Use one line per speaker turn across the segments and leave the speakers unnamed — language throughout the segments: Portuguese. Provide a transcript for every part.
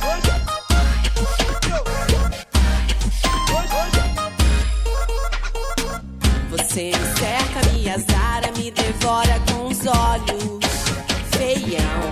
Você me cerca, me azara, me devora com os olhos, feião.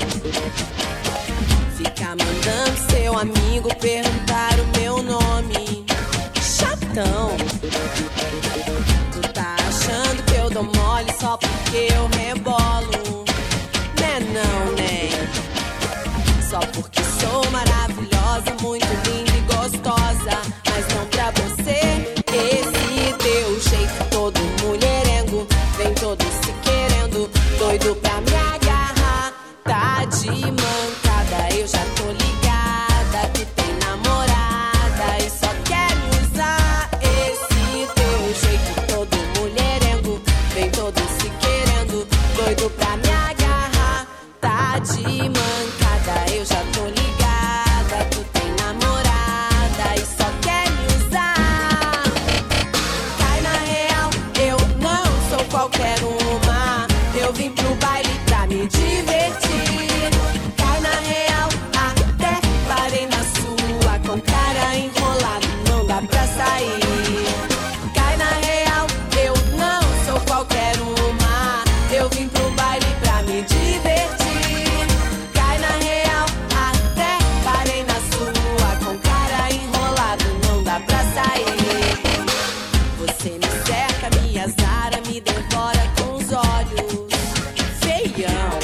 Fica mandando seu amigo perguntar o meu nome, chatão. Tu tá achando que eu dou mole só porque eu rebolo? Né não, né? Só porque sou maravilhosa, muito linda e gostosa, mas não pra você. Esse teu jeito todo mulherengo, vem todo se querendo, doido pra me agarrar. Tá de mancada, eu já tô ligada, tu tem namorada e só quer me usar. Esse teu jeito todo mulherengo, vem todo se querendo, doido pra me agarrar. Tá de mancada, eu já tô ligada, tu tem namorada e só quer me usar. Cai na real, eu não sou qualquer uma, eu vim pro baile pra me divertir. Cai na real, até parei na sua, com cara enrolado, não dá pra sair. Cai na real, eu não sou qualquer uma, eu vim pro baile pra me divertir. Cai na real, até parei na sua, com cara enrolado, não dá pra sair. Você me cerca, me azara, me devora com os olhos, feião.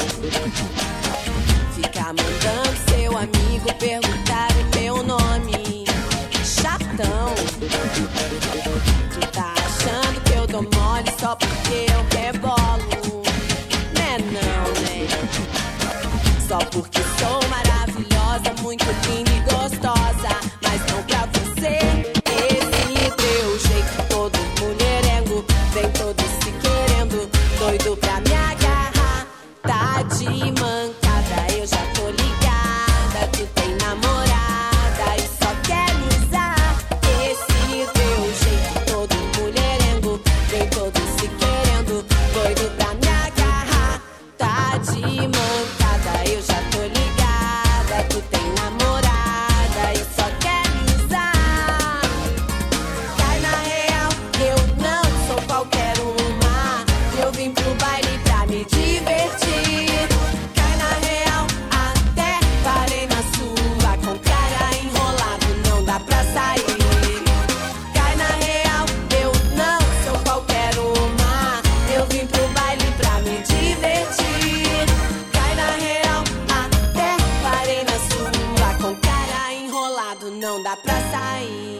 Fica mandando seu amigo perguntar o meu nome, chatão. Tu tá achando que eu dou mole só porque eu rebolo? Né não, né? Só porque sou maravilhosa, muito linda e gostosa, mas não pra você. Esse teu jeito todo mulherengo, vem todo se querendo, doido pra me agarrar. Tá de mancada, eu já tô ligada, tu tem namorada e só quer me usar. Esse teu jeito todo mulherengo, vem todo se querendo, doido pra me agarrar. Tá de mancada, eu já tô ligada, tu tem namorada e só quer me usar. Cai na real, eu não sou qualquer uma, eu vim pro baile pra me divertir. Cai na real, até parei na sua, com cara enrolado, não dá pra sair. Cai na real, eu não sou qualquer uma, eu vim pro baile pra me divertir. Cai na real, até parei na sua, com cara enrolado, não dá pra sair.